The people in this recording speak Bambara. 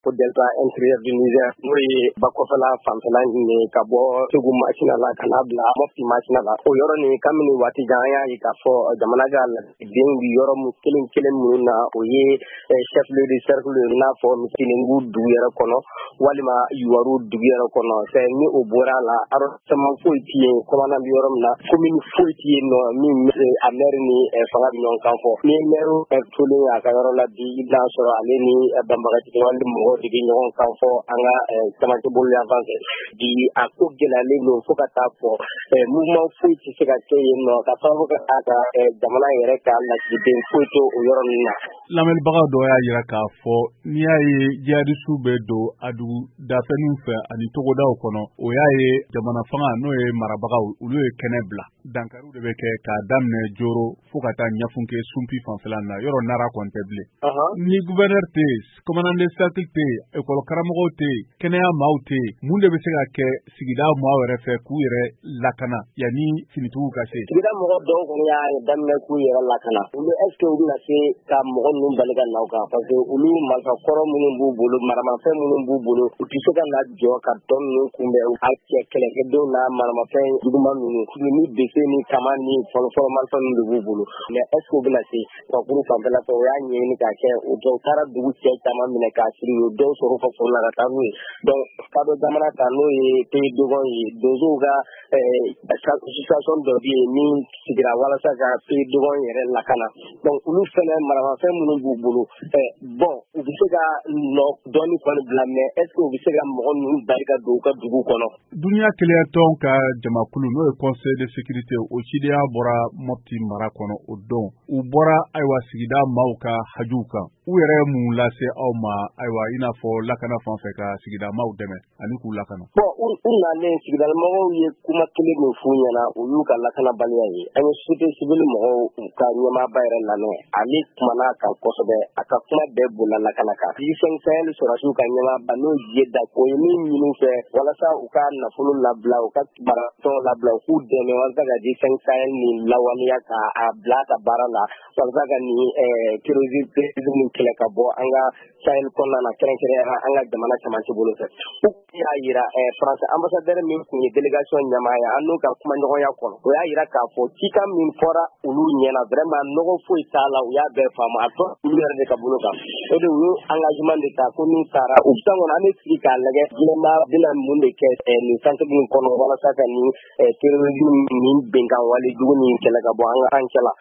ko delta intérieur du Niger n'o ye Bakɔfɛla fanfɛla ɲini ka bɔ Segu masina la ka n'a bila Mopti masina la o yɔrɔ nin kabini waati jan an y'a ye k'a fɔ jamana ka lasigidenw bi yɔrɔ min kelen minnu na o ye chef lieu de cercle i n'a fɔ Misilingu dugu yɛrɛ kɔnɔ walima Yuwaru dugu yɛrɛ kɔnɔ ni o bɔra la arrondissement foyi tɛ yen commandant bi yɔrɔ min na commune foyi tɛ yen nɔ min a maire ni fanga bɛ ɲɔgɔn kan fɔ ni maire tolen a ka yɔrɔ la bi i b'a sɔrɔ ale ni banbagaci wale mɔgɔw de bɛ ɲɔgɔn kan fɔ an ka camancɛ bolo yan fan fɛ bi a ko gɛlɛyalen don fo ka taa fɔ mouvement foyi tɛ se ka kɛ yen nɔ ka sababu kɛ a ka jamana yɛrɛ ka lasigiden foyi to o yɔrɔ ninnu na. Lamɛnnibaga dɔw y'a jira k'a fɔ n'i y'a ye jihadistes bɛ don a dugu dafɛnw fɛ ani togodaw kɔnɔ o y'a ye jamana fanga n'o ye marabagaw olu ye kɛnɛ bila dankariw de bɛ kɛ k'a daminɛ Joro fo ka taa Ɲafunke Sunpi fanfɛla na yɔrɔ Nara kɔni tɛ bilen. Ni gouverneur tɛ yen commandant de cercle tɛ yen école karamɔgɔw tɛ yen kɛnɛya maaw tɛ yen mun de bɛ se ka kɛ sigida maaw yɛrɛ fɛ k'u yɛrɛ lakana yanni finitigiw ka se. Sigida mɔgɔ dɔw kɔni y'a daminɛ k'u yɛrɛ lakana olu est-ce que u bɛna se ka mɔgɔ ninnu bali ka n'aw kan parce que olu marifakɔrɔ minnu b'u bolo maramafɛn minnu b'u bolo u tɛ se ka na jɔ ka tɔ ninnu kunbɛn a cɛ kɛlɛkɛdenw n'a maramafɛn juguman ninnu ni bese ni kama ni fɔlɔfɔlɔ marifɛn ninnu de b'u bolo mais est-ce que u bɛna se wakuru fanfɛla fɛ o y'a ɲɛɲini k'a kɛ o dɔw taara dugu cɛ caman minɛ k'a siri o dɔw sɔrɔ ka foro la ka taa n'u ye donc kadɔ jamana ta n'o ye pays dogon ye donsow ka association dɔ bɛ yen min sigira walasa ka pays dogon yɛrɛ lakana donc olu fɛnɛ maramafɛn minnu b'u bolo bon u bɛ se ka nɔ dɔɔni kɔni bila mais est-ce que u bɛ se ka mɔgɔ ninnu bali ka don u ka dugu kɔnɔ. Duniya keleyatɔn ka jamakulu n'o ye conseil de sécurité o cideya bɔra Mopti mara kɔnɔ o don u bɔra ayiwa sigida maaw ka hajuw kan u yɛrɛ mun lase aw ma ayiwa i n'a fɔ lakana fan fɛ ka sigida maaw dɛmɛ ani k'u lakana. Bon u nalen sigida mɔgɔw ye kuma kelen min f'u ɲɛna o y'u ka lakanabaliya ye an ye société civile mɔgɔw ka ɲɛmaaba yɛrɛ lamɛn ale kumana kan kosɛbɛ a ka kuma bɛɛ bola lakana kan G5 Sahel sɔrɔsiw ka ɲɛmaaba n'o ye Dako ye min ɲini u fɛ walasa u ka nafolo labila u ka baratɔn labila u k'u dɛmɛ walasa ka G5 Sahel nin lawaleya ka a bila ka baara la walasa ka nin terrorisme kɛlɛ ka bɔ an ka Sahel kɔnɔna na kɛrɛnkɛrɛnnenya an ka jamana camancɛ bolo fɛ u y'a yira France ambassadeur min kun ye délégation ɲɛmaaya an n'u ka kumaɲɔgɔnya kɔnɔ o y'a yira k'a fɔ cikan min fɔra olu ɲɛna vraiment nɔgɔ foyi t'a la u y'a bɛɛ faamu a tɔ olu yɛrɛ de ka bolo kan o de u ye engagement de ta ko n'u taara u bɛ kɔnɔ an bɛ sigi k'a lajɛ diɲɛmaa bɛna mun de kɛ nin centre min kɔnɔ walasa ka nin terrorisme nin bɛnkan wale jugu nin kɛlɛ ka bɔ an cɛla.